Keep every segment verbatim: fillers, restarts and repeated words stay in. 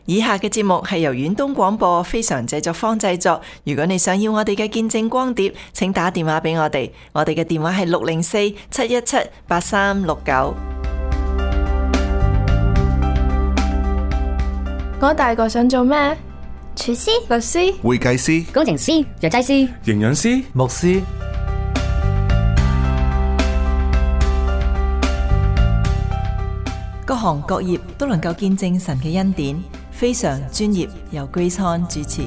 以下嘅節目係由遠東廣播非常製作坊製作。如果你想要我哋嘅見證光碟，請打電話俾我哋，我哋嘅電話係六零四七一七八三六九。 我大個想做咩？ 廚師、 律師、 會計師、 工程師、藥劑師、 營養師、 牧師。 各行各業都能夠見證神嘅恩典，非常專業，由 Grace Han 主持。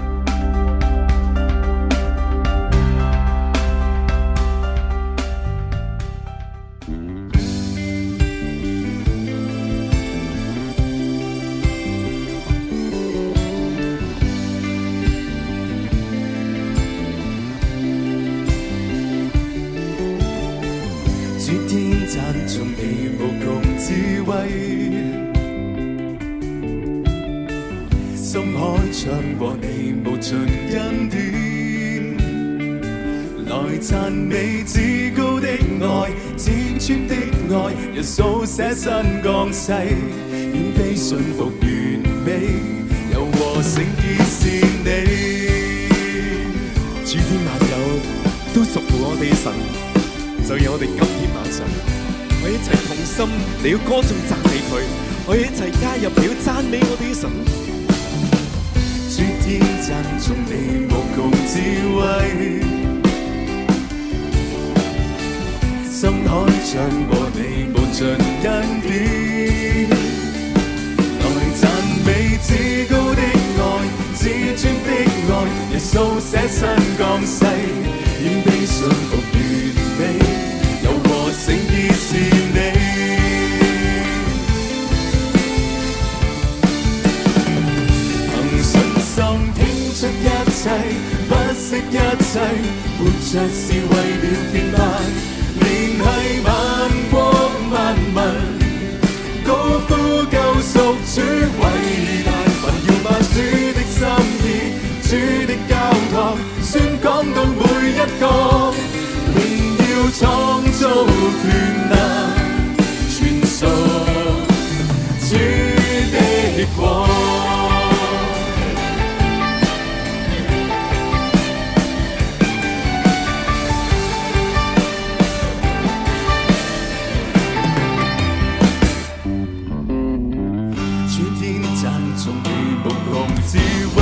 主天讚頌你無窮智慧，深海唱過你無盡恩典，來讚美至高的愛，至尊的愛，耶穌捨身降世，遠非信服完美，又和聖潔是你。 主天萬有都屬乎我哋神，就讓我哋今天晚上，我哋一齊同心嚟要歌頌讚美佢，我哋一齊加入嚟要讚美我哋嘅神。 主天讚頌你無窮智慧，深海唱過你無盡恩典，來讚美至高的愛，至尊的愛，耶穌捨身降世，遠比信服完美，又和聖潔是你。憑信心傾出一切，不惜一切，活着是為了敬拜，聯繫萬國萬民，高呼救贖主偉大，還要把主的心意、主的交託宣講到每一個，榮耀創造權能，傳述主的國。主天讚頌你無窮智慧，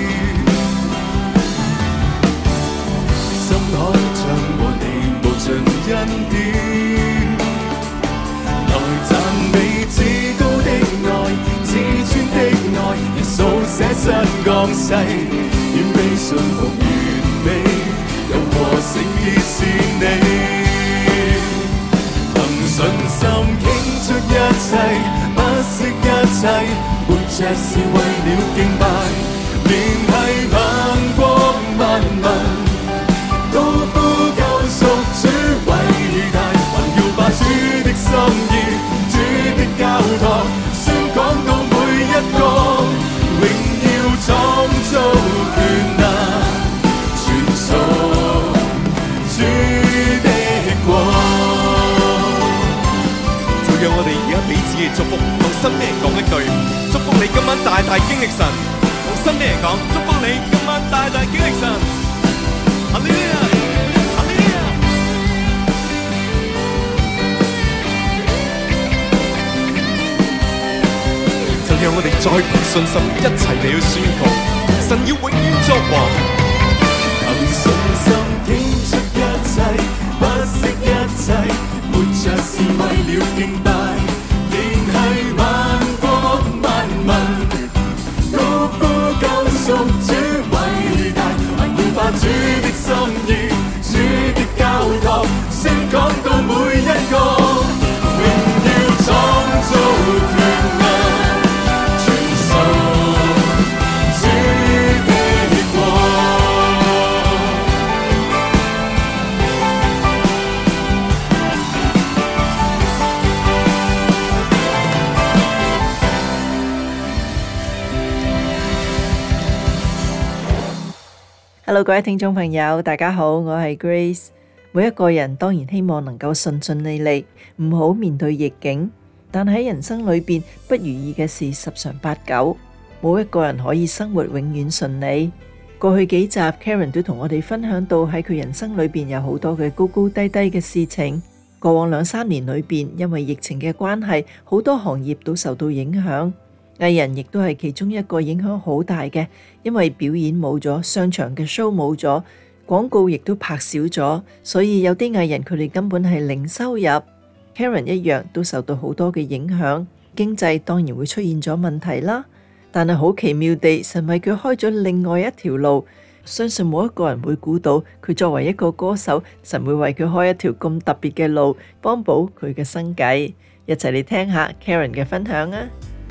深海唱過你無盡恩典，來讚美至高的愛，至尊的愛，耶穌捨身降世，遠比信服完美，又和聖潔是你。憑信心傾出一切，不惜一切，活着是為了敬拜，聯繫萬國萬民，高呼救贖主偉大，還要把主的心意、主的交託宣講到每一個，榮耀創造權能，傳述主的國。 就讓我哋而家彼此嘅祝福，同身邊人講一句：祝福你今晚大大經歷神。同身邊人講：祝福你今晚大大經歷神。哈利路亞，哈利路亞。就讓我哋再憑信心一齊嚟去宣告，神要永遠作王。 憑信心傾出一切，不惜一切，活着是為了敬拜，聯繫萬國萬民，高呼救贖主偉大，還要把主的心意、主的交託宣講到每一個，榮耀創造權能，傳述主的國。 Hello， 各位聽眾朋友，大家好，我係 Grace。每一個人當然希望能夠順順利利，唔好面對逆境。但喺人生裏邊，不如意嘅事十常八九。 冇一個人可以生活永遠順利。過去幾集 Karen 都同我哋分享到喺佢人生裏邊有好多嘅高高低低嘅事情。過往兩三年裏邊，因為疫情嘅關係，好多行業都受到影響，藝人亦都係其中一個影響好大嘅，因為表演冇咗，商場嘅 show 冇咗，廣告亦都拍少咗，所以有啲藝人佢哋根本係零收入。Karen 一樣都受到好多嘅影響，經濟當然會出現咗問題啦。但係好奇妙地，神為佢開咗另外一條路，相信冇一個人會估到佢作為一個歌手，神會為佢開一條咁特別嘅路，幫補佢嘅生計。一齊嚟聽下 Karen 嘅分享啊！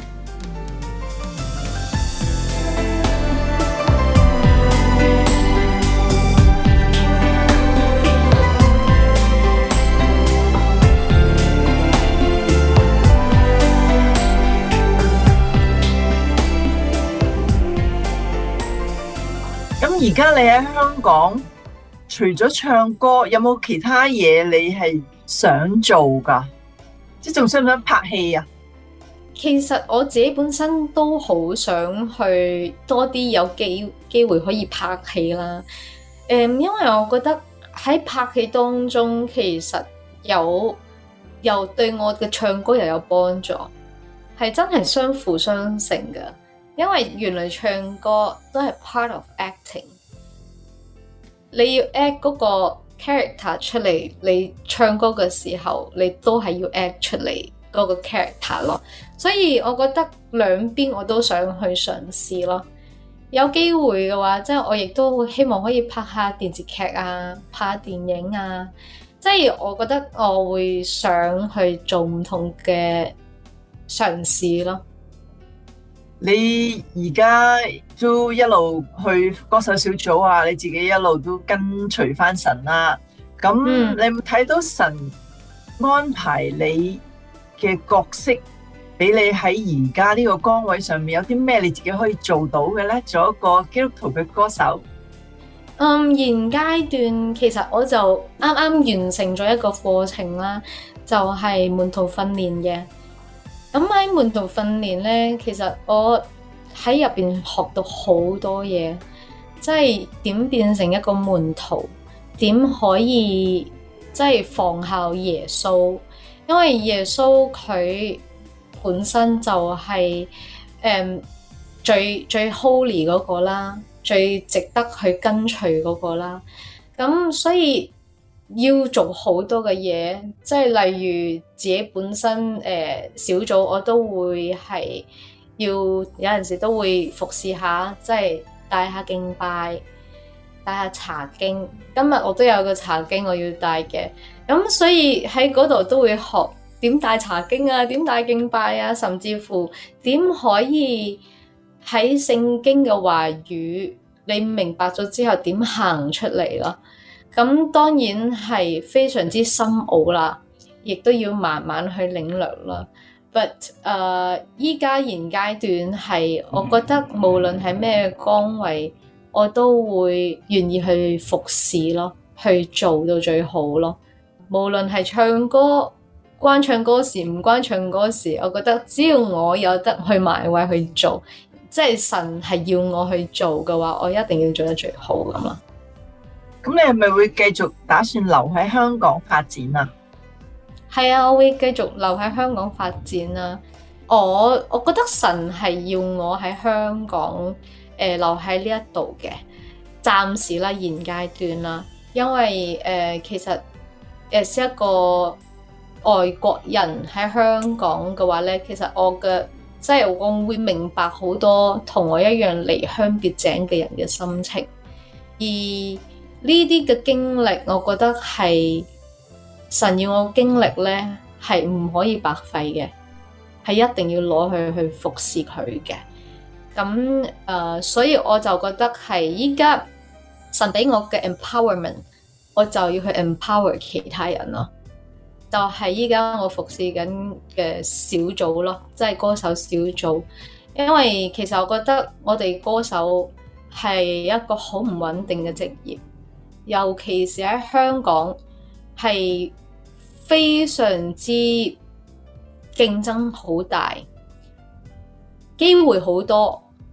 而家你喺香港，除咗唱歌，有冇其他嘢你係想做噶？即係仲想唔想拍戲啊？ 其實我自己本身都好想去多啲有機機會可以拍戲啦。誒、嗯，因為我覺得喺拍戲當中，其實有又對我嘅唱歌又有幫助，係真係相輔相成嘅。因為原來唱歌都係 part of acting， 你要 act 嗰個 character 出嚟，你唱歌嘅時候，你都係要 act 出嚟嗰個 character 咯。所以我覺得兩邊我都想去嘗試咯。有機會嘅話，即係我亦都希望可以拍下電視劇啊，拍下電影啊。即係我覺得我會想去做唔同嘅嘗試咯。 你而家都一路去歌手小組啊，你自己一路都跟隨翻神啦。咁你有冇睇到神安排你嘅角色俾你喺而家呢個崗位上面，有啲咩你自己可以做到嘅呢？做一個基督徒嘅歌手。 嗯，現階段其實我就啱啱完成咗一個課程啦，就係門徒訓練嘅。咁喺門徒訓練咧，其實我喺入邊學到好多嘢，即係點變成一個門徒，點可以即係仿效耶穌，因為耶穌佢本身就係、是、誒、嗯、最最 holy 嗰個啦，最值得去跟隨嗰個啦，咁所以要做好多嘅嘢，即係例如自己本身誒、呃、小組，我都會係要有陣時都會服侍下，即係帶下敬拜，帶下查經。今日我都有個查經我要帶嘅，咁所以喺嗰度都會學點帶查經啊，點帶敬拜啊，甚至乎點可以喺聖經嘅話語你明白咗之後點行出嚟咯。咁當然係非常之深奧啦，亦都要慢慢去領略啦。But 誒，依家現階段係，我覺得無論係咩崗位，我都會願意去服侍咯，去做到最好咯。無論係唱歌，關唱歌時唔關唱歌時，我覺得只要我有得去埋位去做，即係神係要我去做嘅話，我一定要做得最好咁啦。 咁你係咪會繼續打算留喺香港發展啊？ 係啊，我會繼續留喺香港發展啊。我我覺得神係要我喺香港誒、呃、留喺呢一度嘅，暫時啦，現階段啦，因為誒、呃、其實誒係一個外國人喺香港嘅話咧，其實我嘅即係我會明白好多同我一樣離鄉別井嘅人嘅心情，而呢啲嘅經歷，我覺得係神要我經歷咧，係唔可以白費嘅，係一定要攞去去服侍佢嘅。咁誒、呃，所以我就覺得係依家神俾我嘅 empowerment， 我就要去 empower 其他人咯。就係依家我服侍緊嘅小組咯，即係歌手小組。因為其實我覺得我哋歌手係一個好唔穩定嘅職業。尤其是喺香港係非常之競爭好大，機會好多，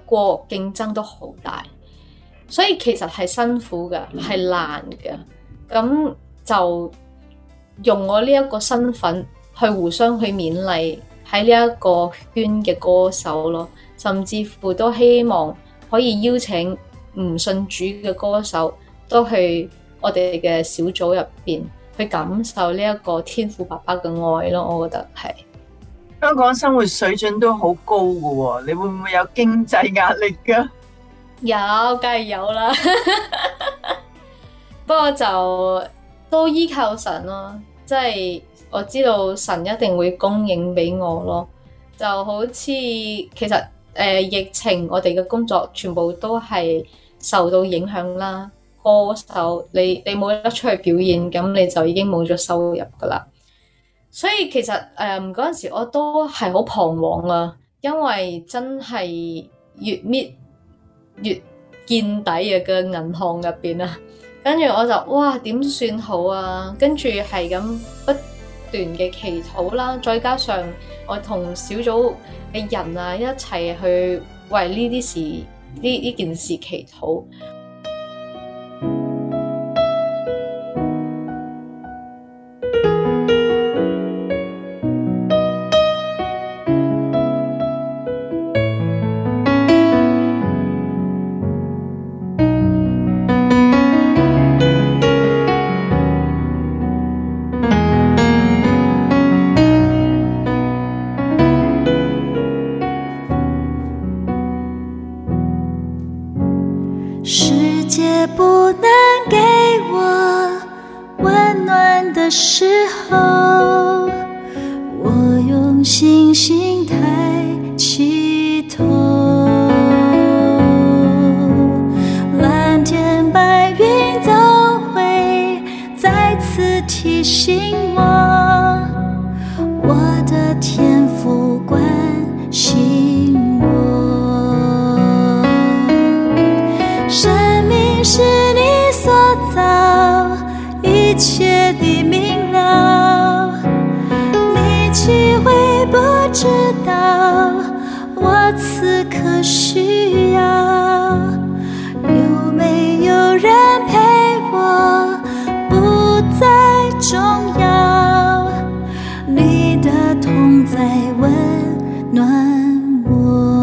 過競爭都好大，所以其實係辛苦嘅，係難嘅。咁就用我呢一個身份去互相去勉勵喺呢一個圈嘅歌手咯，甚至乎都希望可以邀請唔信主嘅歌手都去我哋嘅小組入邊去感受呢一個天父爸爸嘅愛咯。我覺得係香港生活水準都好高㗎喎，你會唔會有經濟壓力㗎？ 有，梗係有啦。不過就都依靠神咯，即係我知道神一定會供應俾我咯。就好似其實誒、呃、疫情，我哋嘅工作全部都係受到影響啦。歌手你你冇得出去表演，咁你就已經冇咗收入噶啦。所以其實誒嗰陣時我都係好彷徨啊，因為真係越搣越見底啊個銀行入邊啊。跟住我就哇點算好啊？跟住係咁不斷嘅祈禱啦，再加上我同小組嘅人啊一齊去為呢啲事呢呢件事祈禱。 世界不能给我温暖的时候，我用星星抬起头，蓝天白云都会再次提醒我，我的天父关心我。生命是你所造，一切的明了，你岂会不知道我此刻需要？有没有人陪我不再重要，你的同在温暖我。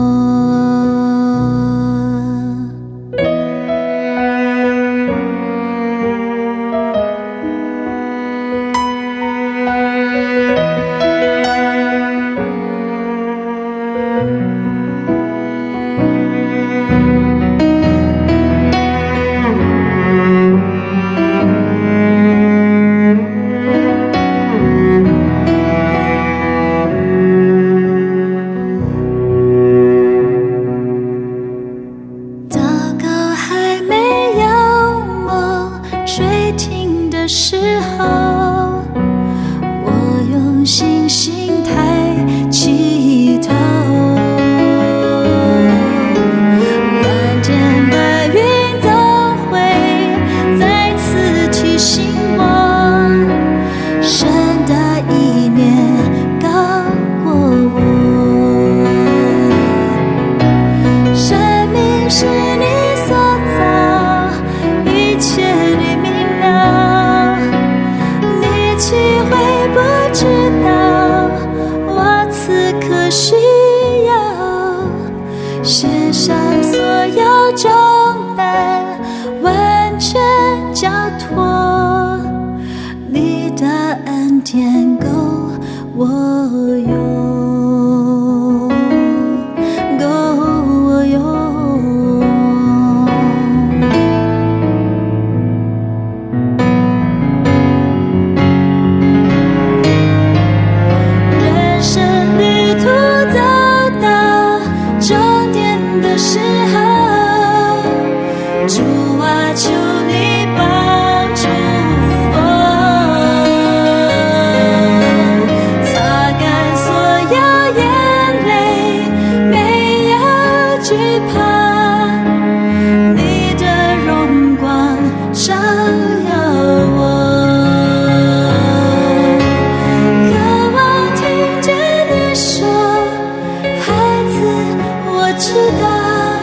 知道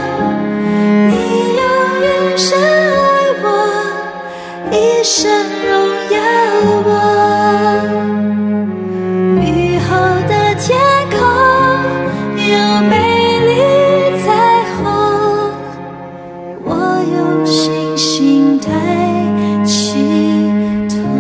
有美丽彩虹，我用星星代祈祷。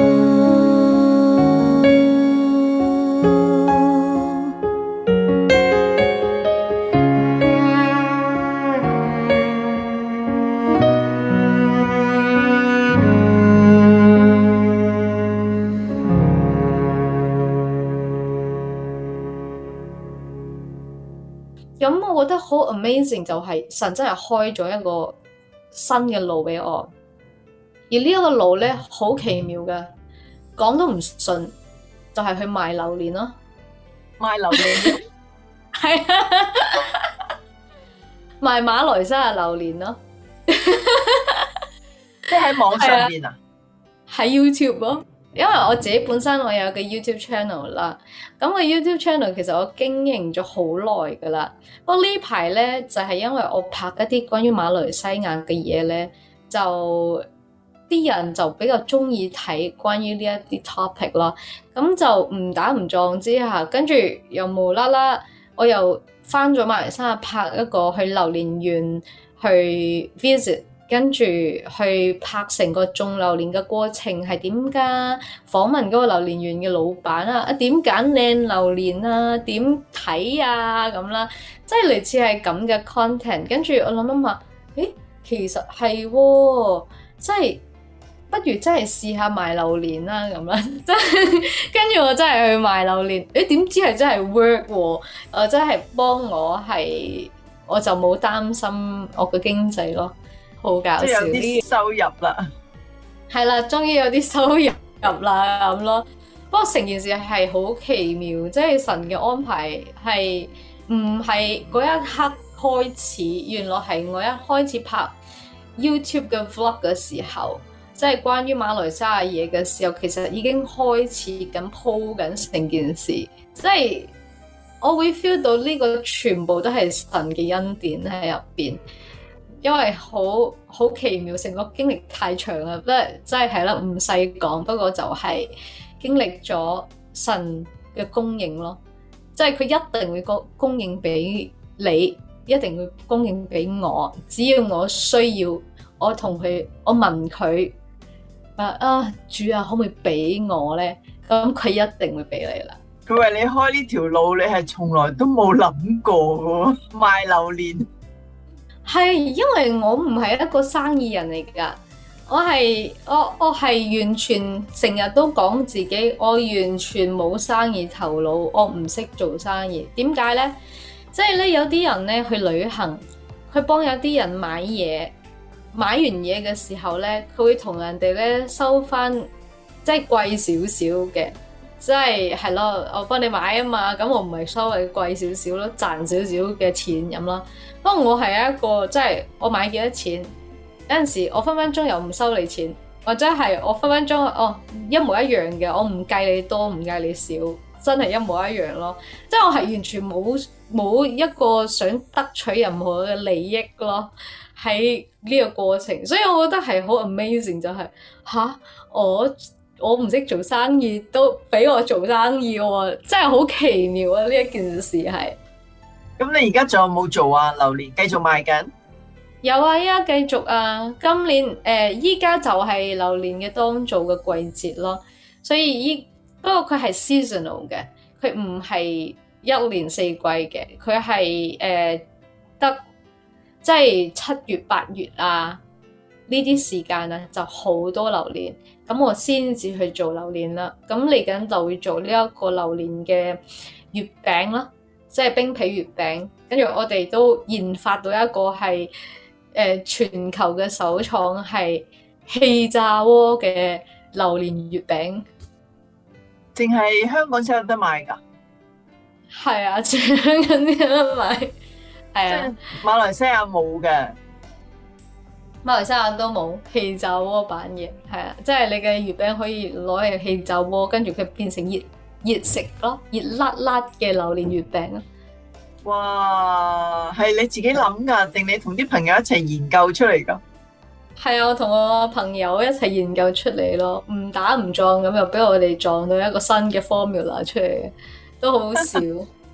咁我覺得好 amazing 就係神真係開咗一個新嘅路俾我，而呢一個路咧好奇妙嘅，講都唔信，就係、是、去賣榴蓮咯， 賣榴蓮， 係啊，賣馬來西亞榴蓮咯， 即係喺網上邊啊？ 喺 YouTube 咯。因為我自己本身我有個 YouTube channel 啦，咁個 YouTube channel 其實我經營咗好耐噶啦。不過呢排咧就係、是、因為我拍一啲關於馬來西亞嘅嘢咧，就啲人就比較中意睇關於呢一啲 topic 咯。咁就誤打誤撞之下，跟住又無啦啦，我又返咗馬來西亞拍一個去榴蓮園去 visit。跟住去拍成個種榴蓮嘅過程係點㗎？訪問嗰個榴蓮園嘅老闆啊，啊點揀靚榴蓮啊？點睇啊？咁啦，即係類似係咁嘅 content。跟住我諗諗下，誒其實係喎，即係不如真係試下賣榴蓮啦咁啦。真係跟住我真係去賣榴蓮，誒點知係真係 work 喎？誒真係幫我係，我就冇擔心我嘅經濟咯。好搞笑， 即係有啲收入啦， 係啦，終於有啲收入入啦咁咯。不過成件事係好奇妙，即係神嘅安排係唔係嗰一刻開始，原來係我一開始拍 YouTube 嘅 vlog 嘅時候，即係關於馬來西亞嘢嘅時候，其實已經開始緊鋪緊成件事，即係我會 feel 到呢個全部都係神嘅恩典喺入邊。因為好好奇妙，成個經歷太長啦，不過真係係啦，唔細講。不過就係經歷咗神嘅供應咯，即係佢一定會供供應俾你，一定會供應俾我。只要我需要，我同佢，我問佢話啊，主啊，可唔可以俾我咧？咁佢一定會俾你啦。 佢話你開呢條路，你係從來都冇諗過嘅，賣榴蓮。 係，因為我唔係一個生意人嚟㗎，我係我我係完全成日都講自己，我完全冇生意頭腦，我唔識做生意。點解呢？即係咧，有啲人咧去旅行，佢幫有啲人買嘢，買完嘢嘅時候咧，佢會同人哋咧收翻即係貴少少嘅，即係係咯，我幫你買啊嘛，咁我唔係收你貴少少咯，賺少少嘅錢咁啦。不過我係一個即係我買幾多錢，有陣時我分分鐘又唔收你錢，或者係我分分鐘哦一模一樣嘅，我唔計你多唔計你少，真係一模一樣咯。即係我係完全冇冇一個想得取任何嘅利益咯喺呢個過程，所以我覺得係好 amazing 就係、是、吓我我唔識做生意都俾我做生意喎，真係好奇妙啊！呢一件事係。 咁你而家仲有冇做啊？榴蓮繼續賣緊？ 有啊，依家繼續啊。今年誒，依家就係榴蓮嘅當造嘅季節咯。所以依不過佢係 seasonal 嘅，佢唔係一年四季嘅，佢係誒得即係七月八月啊呢啲時間啊就好多榴蓮，咁我先至去做榴蓮啦。咁嚟緊就會做呢一個榴蓮嘅月餅啦。即係冰皮月餅，跟住我哋都研發到一個係誒、呃、全球嘅首創係氣炸鍋嘅榴蓮月餅， 淨係香港先有得賣㗎？ 係啊，淨係香港先有得賣，係啊， 馬來西亞冇嘅， 馬來西亞都冇氣炸鍋版嘅，係啊，即係你嘅月餅可以攞嚟氣炸鍋，跟住佢變成熱熱食咯，熱辣辣嘅榴蓮月餅咯。 哇，係你自己諗㗎，定你同啲朋友一齊研究出嚟㗎？ 係啊，我同我朋友一齊研究出嚟咯，誤打誤撞咁又俾我哋撞到一個新嘅 formula 出嚟，都好笑。 即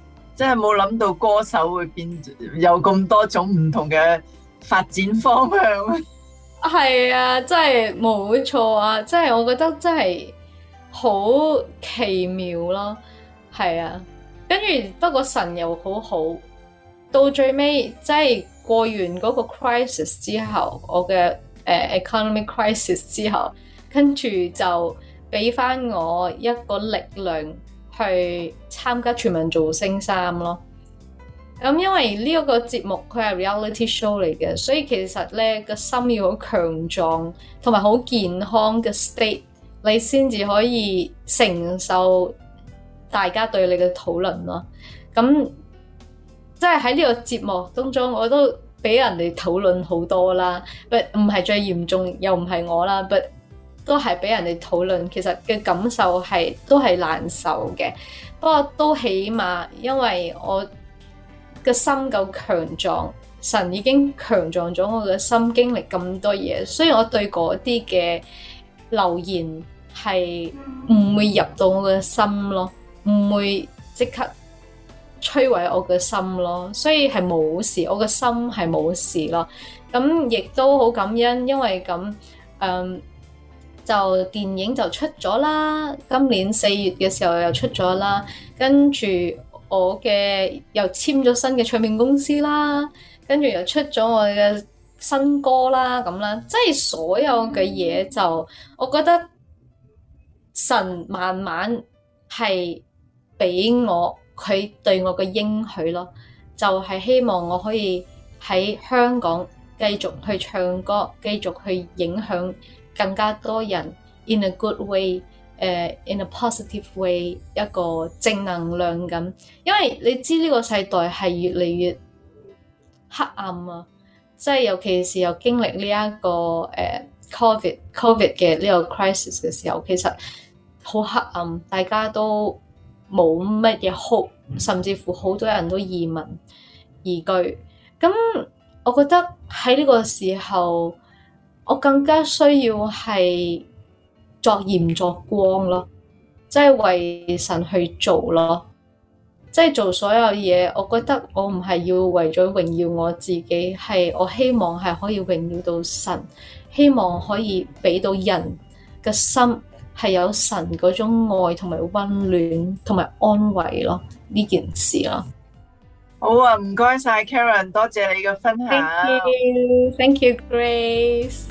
真係冇諗到歌手會變有咁多種唔同嘅發展方向。 係啊，真係冇錯啊！真係我覺得真係好奇妙咯，係啊。跟住不過神又好好，到最尾即係過完嗰個 crisis 之後，我嘅誒、呃、economic crisis 之後，跟住就俾翻我一個力量去參加全民造星三咯。咁因為呢一個節目佢係 reality show 嚟嘅，所以其實咧個心要好強壯同埋好健康嘅 state，你先至可以承受大家對你嘅討論咯。咁即係喺呢個節目當中，我都俾人哋討論好多啦，but 唔係最嚴重，又唔係我啦，but 都係俾人哋討論。其實嘅感受係都係難受嘅，不過都起碼因為我個心夠強壯，神已經強壯咗我嘅心，經歷咁多嘢，所以我對嗰啲嘅留言係唔會入到我嘅心咯，唔會即刻摧毀我嘅心咯，所以係冇事，我嘅心係冇事咯。咁亦都好感恩，因為咁，嗯，就電影就出咗啦，今年四月嘅時候又出咗啦，跟住我嘅又簽咗新嘅唱片公司啦，跟住又出咗我嘅新歌啦，咁啦，即係所有嘅嘢就，我覺得神慢慢係俾我佢對我嘅應許咯，就係希望我可以喺香港繼續去唱歌，繼續去影響更加多人 in a good way。Uh, in a positive way， 一個正能量咁，因為你知呢個世代係越嚟越黑暗啊，即係尤其是又經歷呢、這、一個誒、uh, covid covid 嘅呢個 crisis 嘅時候，其實好黑暗，大家都冇乜嘢 hope，甚至乎好多人都移民移居。咁我覺得喺呢個時候，我更加需要係作鹽作光咯，即係為神去做咯，即係做所有嘢。我覺得我唔係要為咗榮耀我自己，係我希望係可以榮耀到神，希望可以俾到人嘅心係有神嗰種愛同埋溫暖同埋安慰咯，呢件事咯。 好啊，唔該晒 Karen， 多謝你嘅分享。 Thank you, thank you, Grace。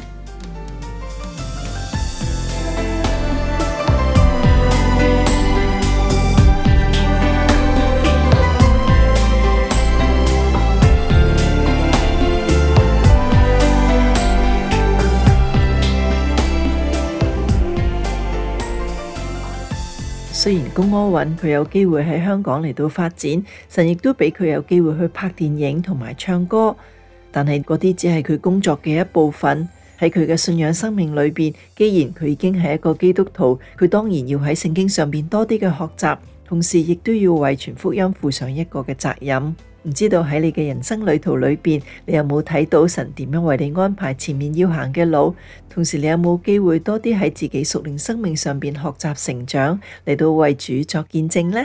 雖然龔柯允佢有機會喺香港嚟到發展，神亦都俾佢有機會去拍電影同埋唱歌，但係嗰啲只係佢工作嘅一部分。喺佢嘅信仰生命裏邊，既然佢已經係一個基督徒，佢當然要喺聖經上邊多啲嘅學習，同時亦都要為傳福音負上一個嘅責任。唔知道喺你嘅人生旅途裏邊，你有冇睇到神點樣為你安排前面要行嘅路？同時你有冇機會多啲喺自己屬靈生命上邊學習成長，嚟到為主作見證呢？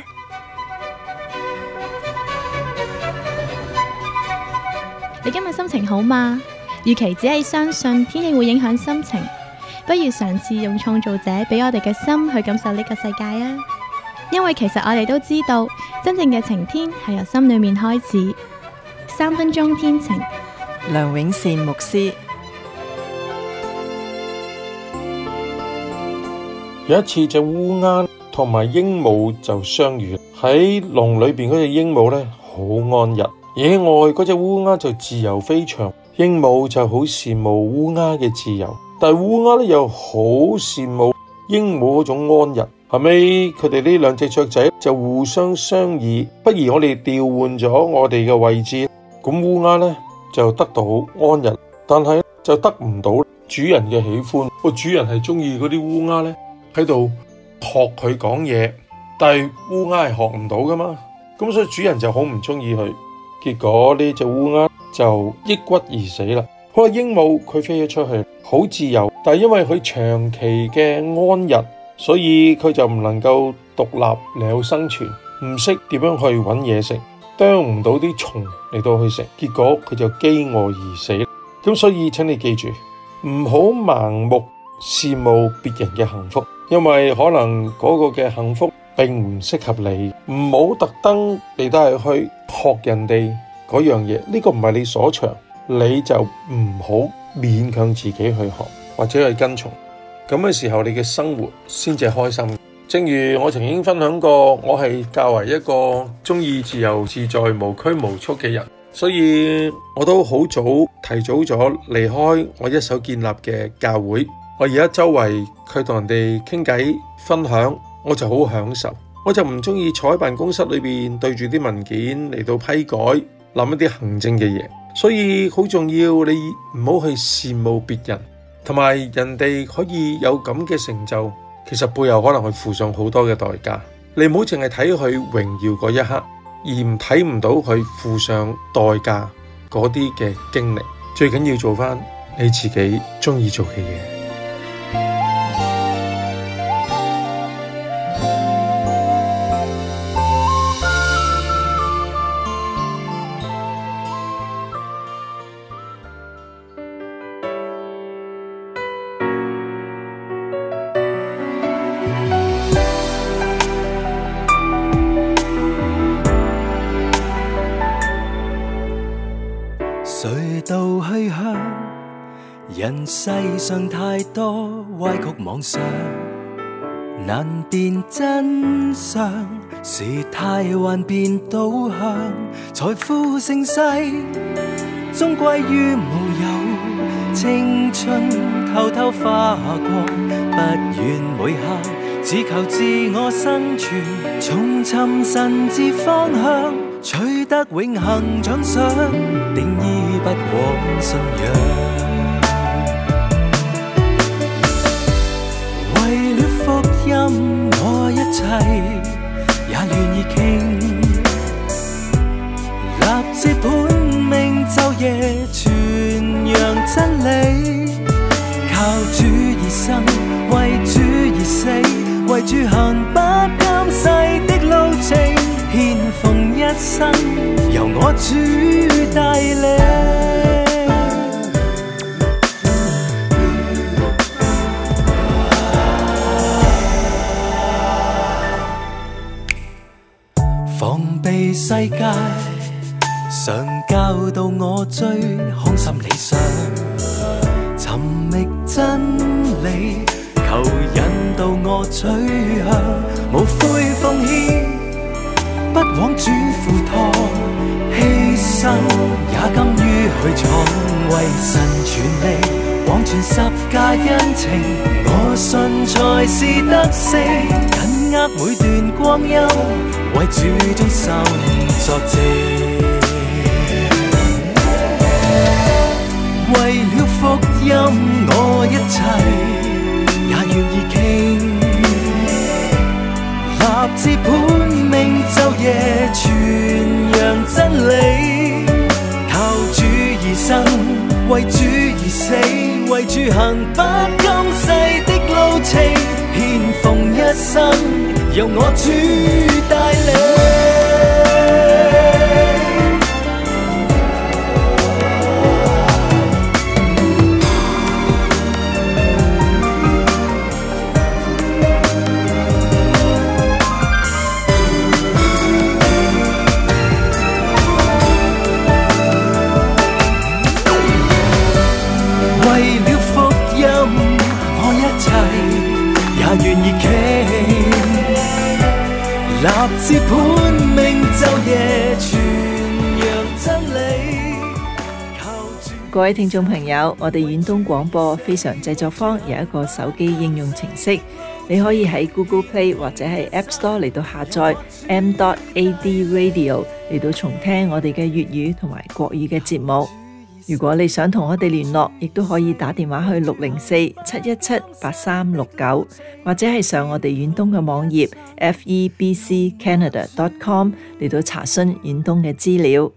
你今日心情好嗎？與其只係相信天氣會影響心情，不如嘗試用創造者俾我哋嘅心去感受呢個世界啊！因為其實我哋都知道，真正嘅晴天係由心裏面開始。三分鐘天晴， 梁永善牧師。 有一次，隻烏鴉同埋鸚鵡就相遇，喺籠裏邊嗰隻鸚鵡咧好安逸，野外嗰隻烏鴉就自由飛翔，鸚鵡就好羨慕烏鴉嘅自由，但係烏鴉咧又好羨慕鸚鵡嗰種安逸。後尾佢哋呢兩隻雀仔就互相商議，不如我哋調換咗我哋嘅位置，咁烏鴉咧就得到安逸，但係就得唔到主人嘅喜歡。個主人係中意嗰啲烏鴉咧喺度學佢講嘢，但係烏鴉係學唔到噶嘛，咁所以主人就好唔中意佢。結果呢隻烏鴉就抑鬱而死啦。好啊，鸚鵡佢飛咗出去，好自由，但係因為佢長期嘅安逸，所以佢就唔能夠獨立嚟到生存，唔識點樣去揾嘢食。 啄唔到啲蟲嚟到去食，結果佢就飢餓而死。咁所以請你記住，唔好盲目羨慕別人嘅幸福，因為可能嗰個嘅幸福並唔適合你。唔好特登嚟到係去學人哋嗰樣嘢，呢個唔係你所長，你就唔好勉強自己去學或者去跟從。咁嘅時候，你嘅生活先至開心。正如我曾經分享過，我係較為一個中意自由自在、無拘無束嘅人，所以我都好早提早咗離開我一手建立嘅教會。我而家周圍去同人哋傾偈分享，我就好享受。我就唔中意坐喺辦公室裏邊對住啲文件嚟到批改，諗一啲行政嘅嘢。所以好重要，你唔好去羨慕別人，同埋人哋可以有咁嘅成就，其實背後可能會付上好多嘅代價。你唔好淨係睇佢榮耀嗰一刻，而唔睇唔到佢付上代價嗰啲嘅經歷。最緊要做翻你自己中意做嘅嘢。 誰道去向？人世上太多歪曲妄想，難辨真相，事態幻變倒向，財富盛世終歸於無有，青春偷偷花光，不願每刻只求自我生存，重尋神智方向，取得永恆獎賞，定義不枉信仰。為了福音，我一切也願意傾，立志本命晝夜傳揚真理，靠主而生，為主而死，為主行不甘世的路程，獻奉一生，由我主帶領。防備世界常教導我追空心理想，尋覓真理，求引導我取向，無悔奉獻，不枉主付託，犧牲也甘於去闖，為神全力廣傳十架恩情，我信才是得勝，緊握每段光陰，為主忠心作證。為了福音，我一切也願意傾，立志本命晝夜傳揚真理，靠主而生，為主而死，為主行不甘世的路程，獻奉一生，由我主帶領。為了福音，我一切也願意傾，立志本命晝夜傳揚真理。 各位聽眾朋友，我哋遠東廣播非常製作坊有一個手機應用程式，你可以喺 Google Play 或者係 App Store 嚟到下載 m dot a d radio 嚟到重聽我哋嘅粵語同埋國語嘅節目。如果你想同我哋聯絡，亦都可以打電話去六零四七一七八三六九，或者係上我哋遠東嘅網頁 f e b c canada dot com 嚟到查詢遠東嘅資料。